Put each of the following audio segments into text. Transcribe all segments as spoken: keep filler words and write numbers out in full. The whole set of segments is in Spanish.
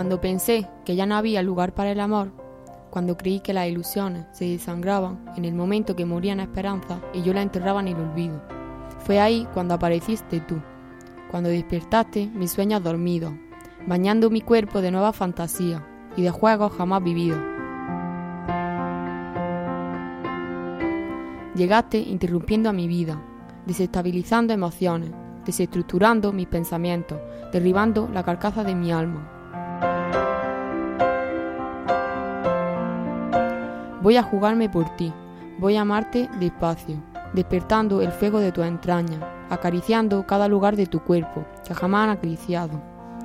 Cuando pensé que ya no había lugar para el amor, cuando creí que las ilusiones se desangraban en el momento que morían esperanzas y yo la enterraba en el olvido, fue ahí cuando apareciste tú, cuando despertaste mis sueños dormidos, bañando mi cuerpo de nuevas fantasías y de juegos jamás vividos. Llegaste interrumpiendo a mi vida, desestabilizando emociones, desestructurando mis pensamientos, derribando la carcasa de mi alma. Voy a jugarme por ti, voy a amarte despacio, despertando el fuego de tus entrañas, acariciando cada lugar de tu cuerpo que jamás han acariciado.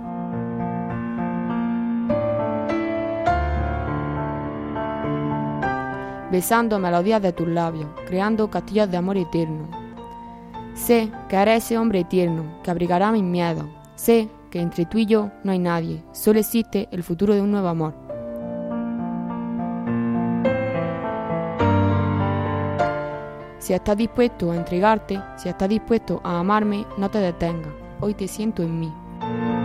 Besando melodías de tus labios, creando castillos de amor eterno. Sé que eres ese hombre eterno que abrigará mis miedos. Sé que entre tú y yo no hay nadie, solo existe el futuro de un nuevo amor. Si estás dispuesto a entregarte, si estás dispuesto a amarme, no te detengas. Hoy te siento en mí.